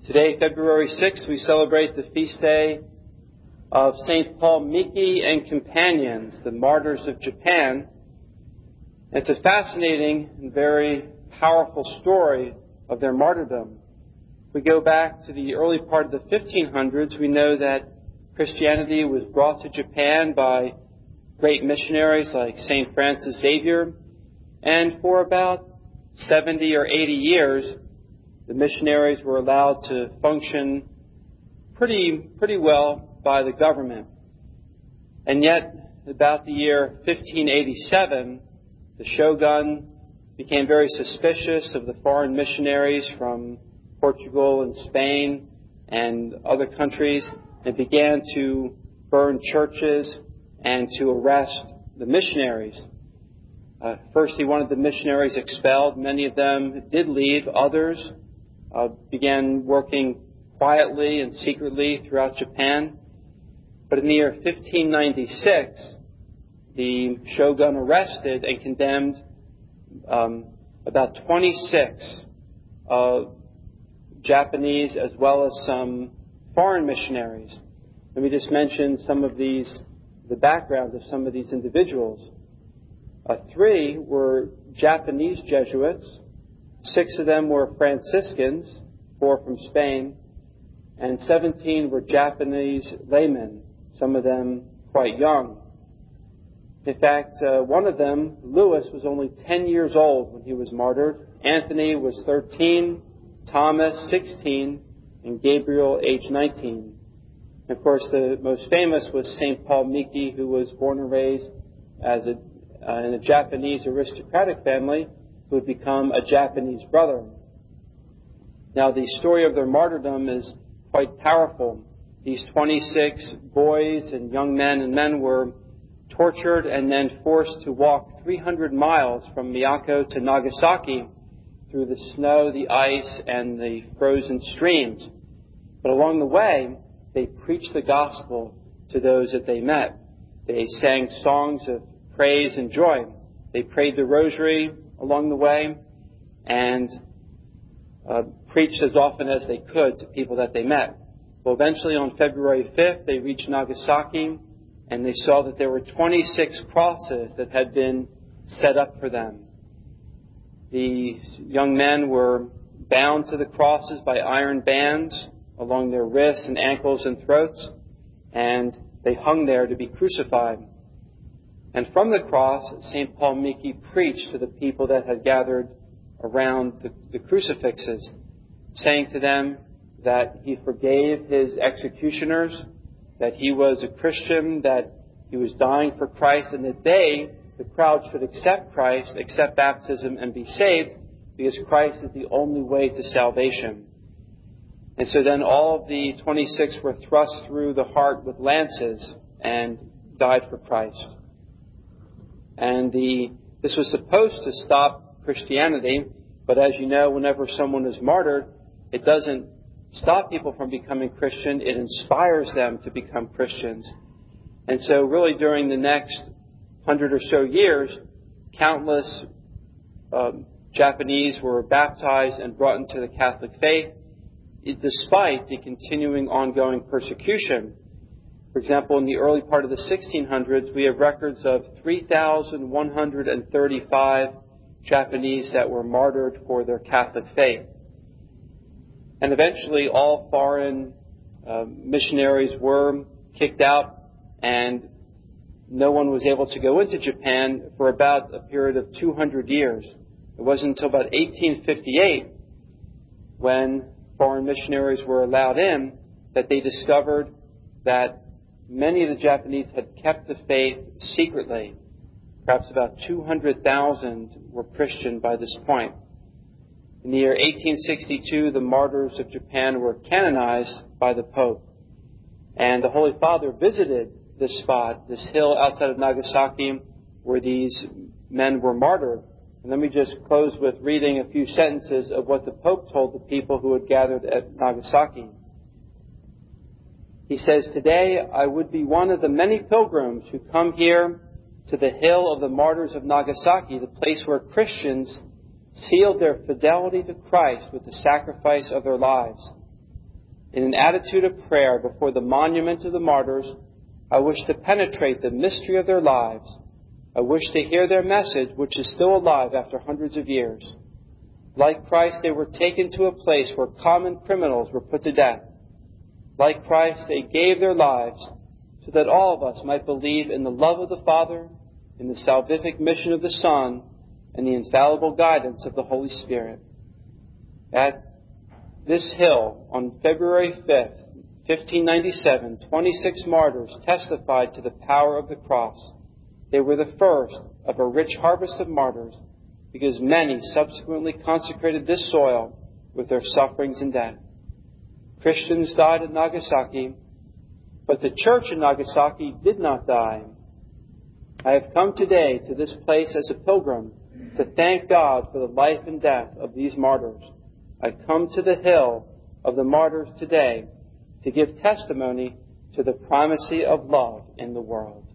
Today, February 6th, we celebrate the feast day of St. Paul Miki and companions, the martyrs of Japan. It's a fascinating and very powerful story of their martyrdom. If we go back to the early part of the 1500s, we know that Christianity was brought to Japan by great missionaries like St. Francis Xavier, and for about 70 or 80 years, the missionaries were allowed to function pretty well by the government. And yet, about the year 1587, the shogun became very suspicious of the foreign missionaries from Portugal and Spain and other countries, and began to burn churches and to arrest the missionaries. First, he wanted the missionaries expelled. Many of them did leave. Others began working quietly and secretly throughout Japan. But in the year 1596, the shogun arrested and condemned about 26 Japanese as well as some foreign missionaries. Let me just mention the background of some of these individuals. 3 were Japanese Jesuits. 6 of them were Franciscans, 4 from Spain, and 17 were Japanese laymen, some of them quite young. In fact, one of them, Louis, was only 10 years old when he was martyred. Anthony was 13, Thomas 16, and Gabriel aged 19. And of course, the most famous was St. Paul Miki, who was born and raised in a Japanese aristocratic family, who would become a Japanese brother. Now, the story of their martyrdom is quite powerful. These 26 boys and young men and men were tortured and then forced to walk 300 miles from Miyako to Nagasaki through the snow, the ice, and the frozen streams. But along the way, they preached the gospel to those that they met. They sang songs of praise and joy. They prayed the rosary along the way and preached as often as they could to people that they met. Well, eventually on February 5th, they reached Nagasaki and they saw that there were 26 crosses that had been set up for them. These young men were bound to the crosses by iron bands along their wrists and ankles and throats, and they hung there to be crucified. And from the cross, St. Paul Miki preached to the people that had gathered around the crucifixes, saying to them that he forgave his executioners, that he was a Christian, that he was dying for Christ, and that the crowd, should accept Christ, accept baptism, and be saved, because Christ is the only way to salvation. And so then all of the 26 were thrust through the heart with lances and died for Christ. And this was supposed to stop Christianity, but as you know, whenever someone is martyred, it doesn't stop people from becoming Christian, it inspires them to become Christians. And so really during the next 100 or so years, countless Japanese were baptized and brought into the Catholic faith, despite the continuing ongoing persecution. For example, in the early part of the 1600s, we have records of 3,135 Japanese that were martyred for their Catholic faith. And eventually all foreign missionaries were kicked out, and no one was able to go into Japan for about a period of 200 years. It wasn't until about 1858, when foreign missionaries were allowed in, that they discovered that many of the Japanese had kept the faith secretly. Perhaps about 200,000 were Christian by this point. In the year 1862, the martyrs of Japan were canonized by the Pope. And the Holy Father visited this spot, this hill outside of Nagasaki, where these men were martyred. And let me just close with reading a few sentences of what the Pope told the people who had gathered at Nagasaki. He says, "Today I would be one of the many pilgrims who come here to the hill of the martyrs of Nagasaki, the place where Christians sealed their fidelity to Christ with the sacrifice of their lives. In an attitude of prayer before the monument of the martyrs, I wish to penetrate the mystery of their lives. I wish to hear their message, which is still alive after hundreds of years. Like Christ, they were taken to a place where common criminals were put to death. Like Christ, they gave their lives so that all of us might believe in the love of the Father, in the salvific mission of the Son, and the infallible guidance of the Holy Spirit. At this hill, on February 5th, 1597, 26 martyrs testified to the power of the cross. They were the first of a rich harvest of martyrs, because many subsequently consecrated this soil with their sufferings and death. Christians died at Nagasaki, but the church in Nagasaki did not die. I have come today to this place as a pilgrim to thank God for the life and death of these martyrs. I come to the hill of the martyrs today to give testimony to the primacy of love in the world.